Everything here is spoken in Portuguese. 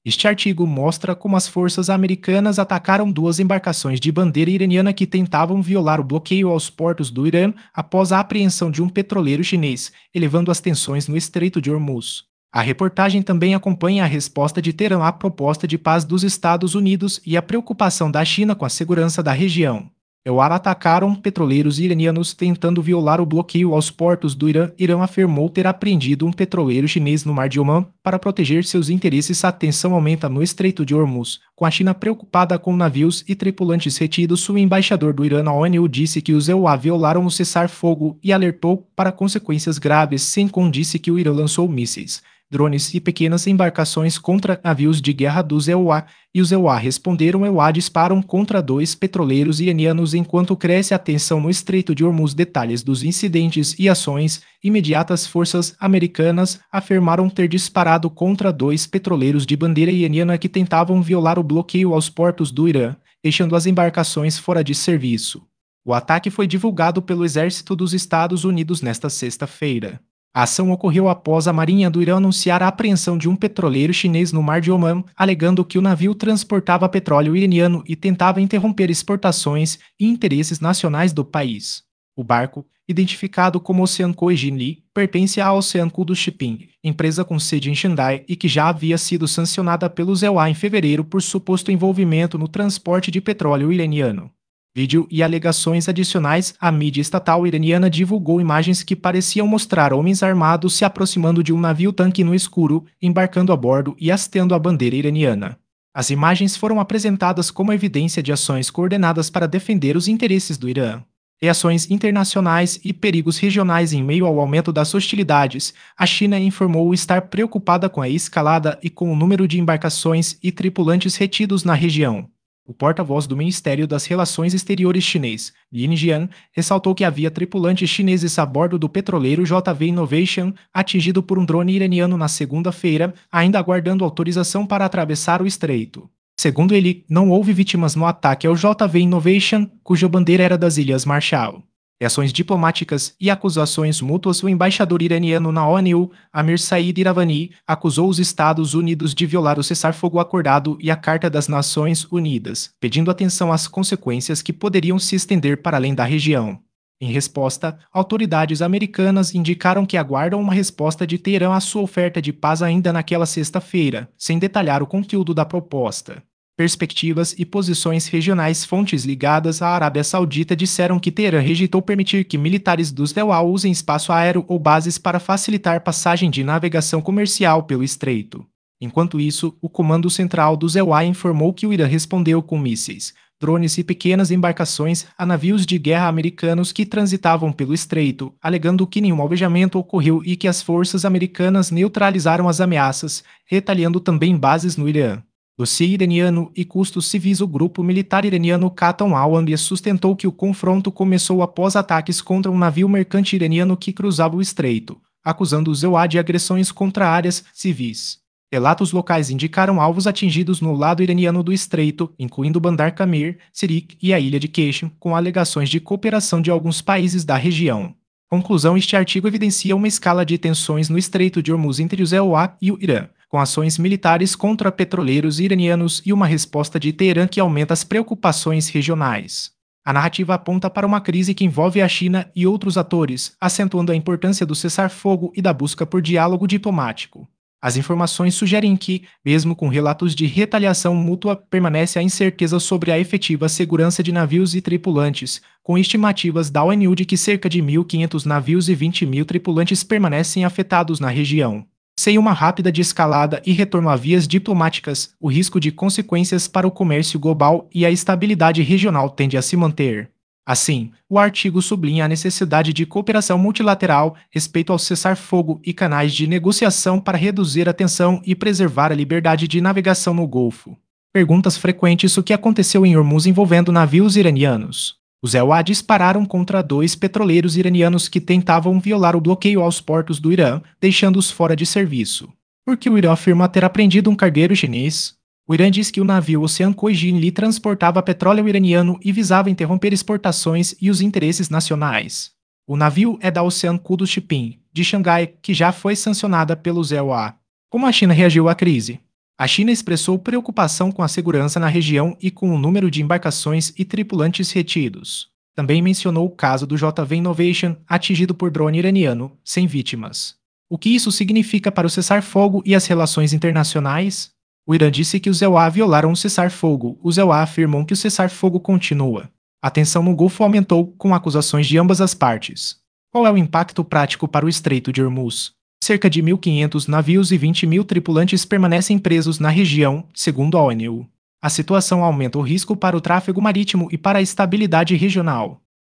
Este artigo mostra como as forças americanas atacaram duas embarcações de bandeira iraniana que tentavam violar o bloqueio aos portos do Irã após a apreensão de um petroleiro chinês, elevando as tensões no Estreito de Hormuz. A reportagem também acompanha a resposta de Teherã à proposta de paz dos Estados Unidos e a preocupação da China com a segurança da região. EUAR atacaram petroleiros iranianos tentando violar o bloqueio aos portos do Irã. Irã afirmou ter apreendido um petroleiro chinês no Mar de Omã para proteger seus interesses. A tensão aumenta no Estreito de Hormuz, com a China preocupada com navios e tripulantes retidos. O embaixador do Irã na ONU disse que os EUA violaram o cessar-fogo e alertou para consequências graves. CENTCOM disse que o Irã lançou mísseis, drones e pequenas embarcações contra navios de guerra dos EUA, e os EUA responderam. EUA disparam contra dois petroleiros iranianos enquanto cresce a tensão no Estreito de Hormuz. Detalhes dos incidentes e ações imediatas. Forças americanas afirmaram ter disparado contra dois petroleiros de bandeira iraniana que tentavam violar o bloqueio aos portos do Irã, deixando as embarcações fora de serviço. O ataque foi divulgado pelo Exército dos Estados Unidos nesta sexta-feira. A ação ocorreu após a Marinha do Irã anunciar a apreensão de um petroleiro chinês no Mar de Omã, alegando que o navio transportava petróleo iraniano e tentava interromper exportações e interesses nacionais do país. O barco, identificado como Oceanco Jinli, pertence à Oceanco do Shipping, empresa com sede em Xandai e que já havia sido sancionada pelos EUA em fevereiro por suposto envolvimento no transporte de petróleo iraniano. Vídeo e alegações adicionais. A mídia estatal iraniana divulgou imagens que pareciam mostrar homens armados se aproximando de um navio-tanque no escuro, embarcando a bordo e hasteando a bandeira iraniana. As imagens foram apresentadas como evidência de ações coordenadas para defender os interesses do Irã. Reações internacionais e perigos regionais. Em meio ao aumento das hostilidades, a China informou estar preocupada com a escalada e com o número de embarcações e tripulantes retidos na região. O porta-voz do Ministério das Relações Exteriores chinês, Lin Jian, ressaltou que havia tripulantes chineses a bordo do petroleiro JV Innovation, atingido por um drone iraniano na segunda-feira, ainda aguardando autorização para atravessar o estreito. Segundo ele, não houve vítimas no ataque ao JV Innovation, cuja bandeira era das Ilhas Marshall. Reações diplomáticas e acusações mútuas. O embaixador iraniano na ONU, Amir Said Iravani, acusou os Estados Unidos de violar o cessar-fogo acordado e a Carta das Nações Unidas, pedindo atenção às consequências que poderiam se estender para além da região. Em resposta, autoridades americanas indicaram que aguardam uma resposta de Teherã à sua oferta de paz ainda naquela sexta-feira, sem detalhar o conteúdo da proposta. Perspectivas e posições regionais. Fontes ligadas à Arábia Saudita disseram que Teherã rejeitou permitir que militares dos EUA usem espaço aéreo ou bases para facilitar passagem de navegação comercial pelo estreito. Enquanto isso, o Comando Central dos EUA informou que o Irã respondeu com mísseis, drones e pequenas embarcações a navios de guerra americanos que transitavam pelo estreito, alegando que nenhum alvejamento ocorreu e que as forças americanas neutralizaram as ameaças, retaliando também bases no Irã. Dossiê iraniano e custos civis. O grupo militar iraniano Qaton al-Anbiya sustentou que o confronto começou após ataques contra um navio mercante iraniano que cruzava o estreito, acusando os EUA de agressões contra áreas civis. Relatos locais indicaram alvos atingidos no lado iraniano do estreito, incluindo Bandar Kamir, Sirik e a ilha de Queixo, com alegações de cooperação de alguns países da região. Conclusão. Este artigo evidencia uma escala de tensões no Estreito de Hormuz entre os EUA e o Irã, com ações militares contra petroleiros iranianos e uma resposta de Teherã que aumenta as preocupações regionais. A narrativa aponta para uma crise que envolve a China e outros atores, acentuando a importância do cessar-fogo e da busca por diálogo diplomático. As informações sugerem que, mesmo com relatos de retaliação mútua, permanece a incerteza sobre a efetiva segurança de navios e tripulantes, com estimativas da ONU de que cerca de 1.500 navios e 20.000 tripulantes permanecem afetados na região. Sem uma rápida desescalada e retorno a vias diplomáticas, o risco de consequências para o comércio global e a estabilidade regional tende a se manter. Assim, o artigo sublinha a necessidade de cooperação multilateral, respeito ao cessar-fogo e canais de negociação para reduzir a tensão e preservar a liberdade de navegação no Golfo. Perguntas frequentes. O que aconteceu em Hormuz envolvendo navios iranianos? Os EUA dispararam contra dois petroleiros iranianos que tentavam violar o bloqueio aos portos do Irã, deixando-os fora de serviço. Por que o Irã afirma ter apreendido um cargueiro chinês? O Irã diz que o navio Oceanco Jinli transportava petróleo iraniano e visava interromper exportações e os interesses nacionais. O navio é da Oceanco do Shipping, de Xangai, que já foi sancionada pelos EUA. Como a China reagiu à crise? A China expressou preocupação com a segurança na região e com o número de embarcações e tripulantes retidos. Também mencionou o caso do JV Innovation atingido por drone iraniano, sem vítimas. O que isso significa para o cessar-fogo e as relações internacionais? O Irã disse que os EUA violaram o cessar-fogo. Os EUA afirmam que o cessar-fogo continua. A tensão no Golfo aumentou com acusações de ambas as partes. Qual é o impacto prático para o Estreito de Hormuz? Cerca de 1.500 navios e 20 mil tripulantes permanecem presos na região, segundo a ONU. A situação aumenta o risco para o tráfego marítimo e para a estabilidade regional.